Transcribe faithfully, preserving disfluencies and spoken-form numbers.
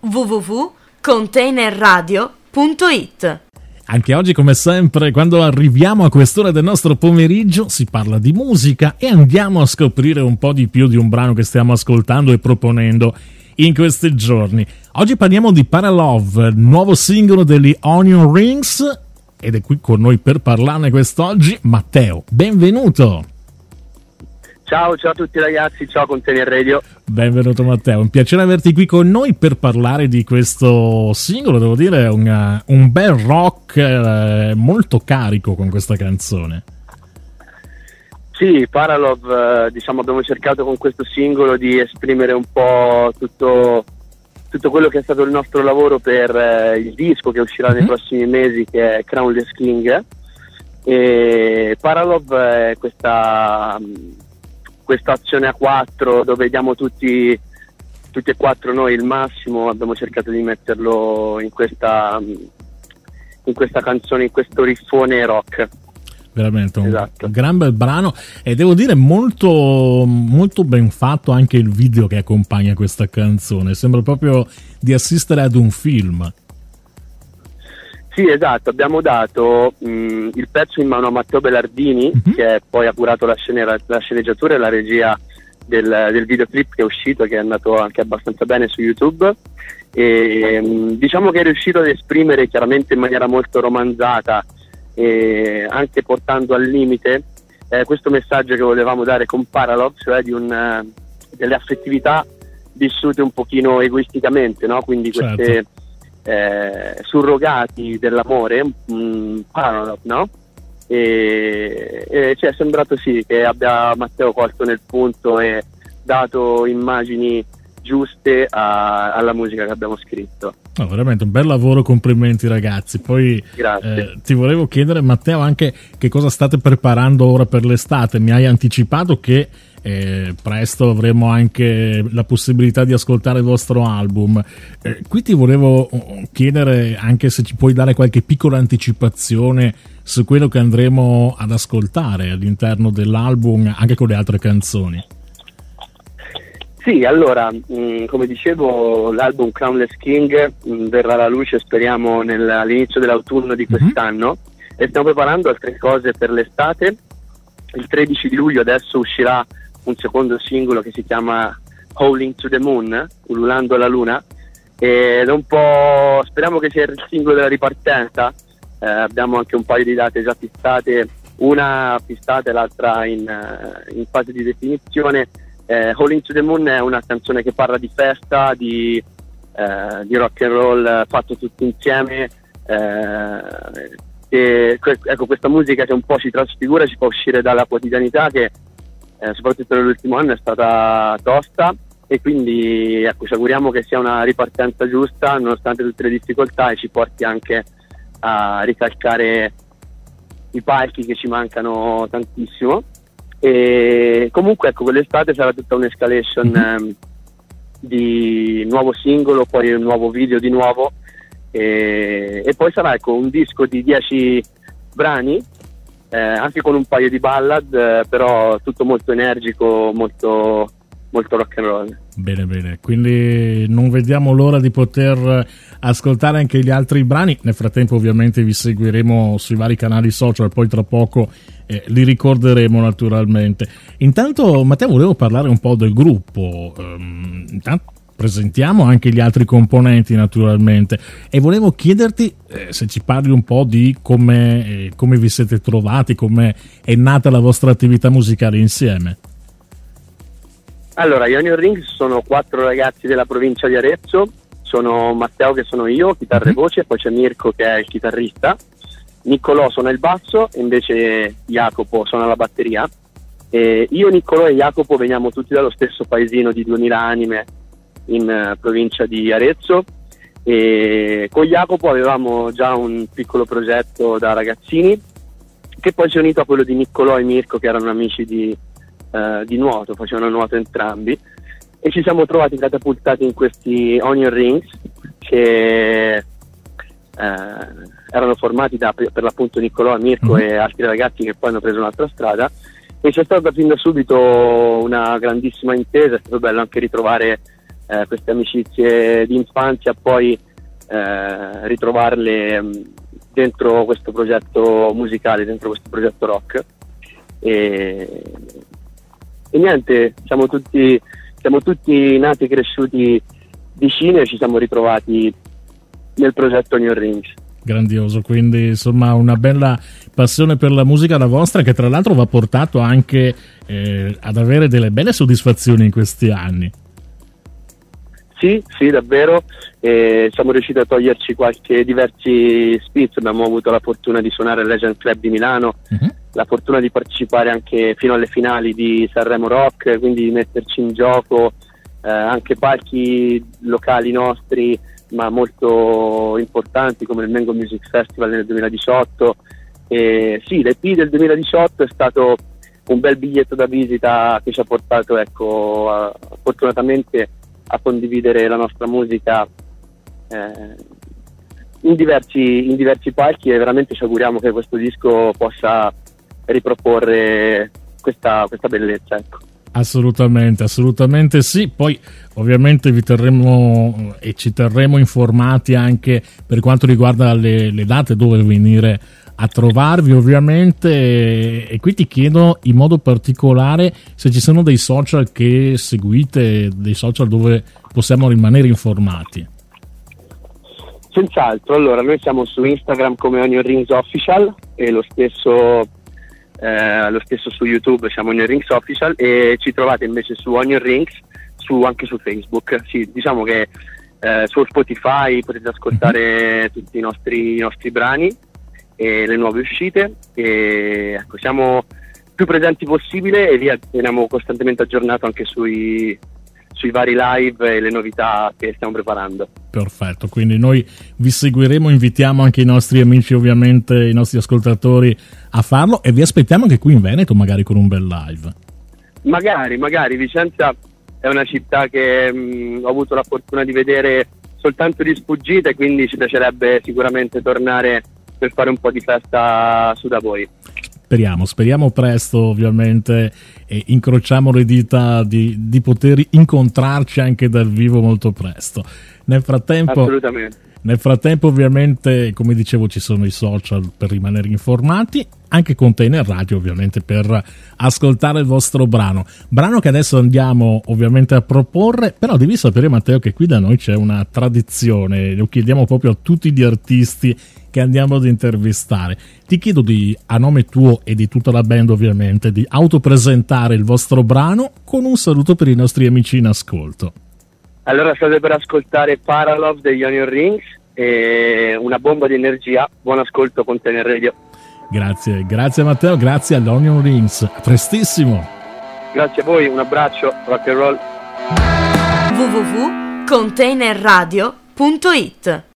w w w punto container radio punto i t. Anche oggi, come sempre, quando arriviamo a quest'ora del nostro pomeriggio, si parla di musica e andiamo a scoprire un po' di più di un brano che stiamo ascoltando e proponendo in questi giorni. Oggi parliamo di Paralove, nuovo singolo degli Onion Rings, ed è qui con noi per parlarne quest'oggi Matteo. Benvenuto! Ciao, ciao a tutti ragazzi, ciao Container Radio. Benvenuto Matteo, un piacere averti qui con noi per parlare di questo singolo, devo dire un, un bel rock eh, molto carico con questa canzone. Sì, Paralove, eh, diciamo abbiamo cercato con questo singolo di esprimere un po' tutto, tutto quello che è stato il nostro lavoro per eh, il disco che uscirà mm-hmm. nei prossimi mesi, che è Crownless King. E Paralove è questa... questa azione a quattro dove diamo tutti tutti e quattro noi il massimo. Abbiamo cercato di metterlo in questa in questa canzone, in questo riffone rock. Veramente un esatto. gran bel brano, e devo dire molto molto ben fatto anche il video che accompagna questa canzone, sembra proprio di assistere ad un film. Sì, esatto, abbiamo dato mh, il pezzo in mano a Matteo Belardini, mm-hmm. che poi ha curato la, scena, la sceneggiatura e la regia del, del videoclip che è uscito, che è andato anche abbastanza bene su YouTube, e mh, diciamo che è riuscito ad esprimere chiaramente in maniera molto romanzata, e anche portando al limite eh, questo messaggio che volevamo dare con Paralove, cioè di un, uh, delle affettività vissute un pochino egoisticamente, no? Quindi queste... Certo. Eh, surrogati dell'amore, mh, Paralove, no? E, e ci è sembrato sì che abbia Matteo colto nel punto e dato immagini giuste a, alla musica che abbiamo scritto. No, veramente un bel lavoro, complimenti ragazzi. Poi eh, ti volevo chiedere Matteo anche che cosa state preparando ora per l'estate. Mi hai anticipato che eh, presto avremo anche la possibilità di ascoltare il vostro album. Eh, qui ti volevo chiedere anche se ci puoi dare qualche piccola anticipazione su quello che andremo ad ascoltare all'interno dell'album, anche con le altre canzoni. Sì, allora, mh, come dicevo, l'album Crownless King mh, verrà alla luce, speriamo, nel, all'inizio dell'autunno di quest'anno, mm-hmm. e stiamo preparando altre cose per l'estate. Il tredici di luglio adesso uscirà un secondo singolo che si chiama Howling to the Moon, ululando alla luna, ed è un po', speriamo che sia il singolo della ripartenza. Eh, abbiamo anche un paio di date già fissate, una fissata e l'altra in, in fase di definizione. Eh, Howling to the Moon è una canzone che parla di festa, di, eh, di rock and roll fatto tutti insieme, eh, e ecco, questa musica che un po' ci trasfigura, ci fa uscire dalla quotidianità che eh, soprattutto nell'ultimo anno è stata tosta, e quindi ecco, ci auguriamo che sia una ripartenza giusta nonostante tutte le difficoltà, e ci porti anche a ricalcare i palchi che ci mancano tantissimo. E comunque ecco, quell'estate sarà tutta un'escalation mm-hmm. eh, di nuovo singolo, poi un nuovo video di nuovo, e, e poi sarà ecco, un disco di dieci brani, eh, anche con un paio di ballad, eh, però tutto molto energico, molto, molto rock and roll. Bene, bene, quindi non vediamo l'ora di poter ascoltare anche gli altri brani. Nel frattempo ovviamente vi seguiremo sui vari canali social, poi tra poco eh, li ricorderemo naturalmente. Intanto Matteo, volevo parlare un po' del gruppo. Um, intanto presentiamo anche gli altri componenti naturalmente, e volevo chiederti eh, se ci parli un po' di come, eh, come vi siete trovati, come è nata la vostra attività musicale insieme. Allora, gli Onion Rings sono quattro ragazzi della provincia di Arezzo. Sono Matteo, che sono io, chitarra e voce, poi c'è Mirko che è il chitarrista, Niccolò suona il basso e invece Jacopo suona la batteria. E io, Niccolò e Jacopo veniamo tutti dallo stesso paesino di duemila anime in uh, provincia di Arezzo, e con Jacopo avevamo già un piccolo progetto da ragazzini che poi si è unito a quello di Niccolò e Mirko, che erano amici di Uh, di nuoto, facevano nuoto entrambi, e ci siamo trovati catapultati in questi Onion Rings che uh, erano formati da per l'appunto Niccolò, Mirko mm-hmm. e altri ragazzi che poi hanno preso un'altra strada, e c'è stata fin da subito una grandissima intesa. È stato bello anche ritrovare eh, queste amicizie di infanzia, poi eh, ritrovarle mh, dentro questo progetto musicale, dentro questo progetto rock. E, e niente, siamo tutti, siamo tutti nati e cresciuti vicini e ci siamo ritrovati nel progetto Onion Rings. Grandioso, quindi insomma una bella passione per la musica la vostra, che tra l'altro vi ha portato anche eh, ad avere delle belle soddisfazioni in questi anni. Sì, sì, davvero, e siamo riusciti a toglierci qualche diversi spizz. Abbiamo avuto la fortuna di suonare al Legend Club di Milano, uh-huh. la fortuna di partecipare anche fino alle finali di Sanremo Rock, quindi di metterci in gioco eh, anche palchi locali nostri, ma molto importanti, come il Mango Music Festival nel duemiladiciotto. E sì, l'E P del duemiladiciotto è stato un bel biglietto da visita che ci ha portato, ecco, a, fortunatamente a condividere la nostra musica eh, in diversi, in diversi palchi, e veramente ci auguriamo che questo disco possa riproporre questa, questa bellezza, ecco. Assolutamente, assolutamente sì. Poi ovviamente vi terremo e ci terremo informati anche per quanto riguarda le, le date dove venire a trovarvi, ovviamente. E, e qui ti chiedo in modo particolare se ci sono dei social che seguite, dei social dove possiamo rimanere informati. Senz'altro, allora noi siamo su Instagram come Onion Rings Official, e lo stesso Eh, lo stesso su YouTube, siamo Onion Rings Official, e ci trovate invece su Onion Rings su, anche su Facebook. Sì, diciamo che eh, su Spotify potete ascoltare tutti i nostri, i nostri brani e le nuove uscite, e ecco, siamo più presenti possibile e vi teniamo costantemente aggiornato anche sui sui vari live e le novità che stiamo preparando. Perfetto, quindi noi vi seguiremo, invitiamo anche i nostri amici, ovviamente i nostri ascoltatori, a farlo, e vi aspettiamo anche qui in Veneto, magari con un bel live. Magari, magari. Vicenza è una città che mh, ho avuto la fortuna di vedere soltanto di sfuggita, e quindi ci piacerebbe sicuramente tornare per fare un po' di festa su da voi. Speriamo, speriamo presto, ovviamente, e incrociamo le dita di, di poter incontrarci anche dal vivo molto presto. Nel frattempo, assolutamente. Nel frattempo, ovviamente, come dicevo, ci sono i social per rimanere informati, anche Container Radio, ovviamente, per ascoltare il vostro brano. Brano che adesso andiamo ovviamente a proporre, però devi sapere, Matteo, che qui da noi c'è una tradizione, lo chiediamo proprio a tutti gli artisti che andiamo ad intervistare. Ti chiedo di, a nome tuo e di tutta la band ovviamente, di autopresentare il vostro brano con un saluto per i nostri amici in ascolto. Allora state per ascoltare Paralove degli Onion Rings, e una bomba di energia. Buon ascolto con Container Radio. Grazie, grazie Matteo, grazie all'Onion Rings, a prestissimo. Grazie a voi, un abbraccio, rock and roll. w w w punto container radio punto it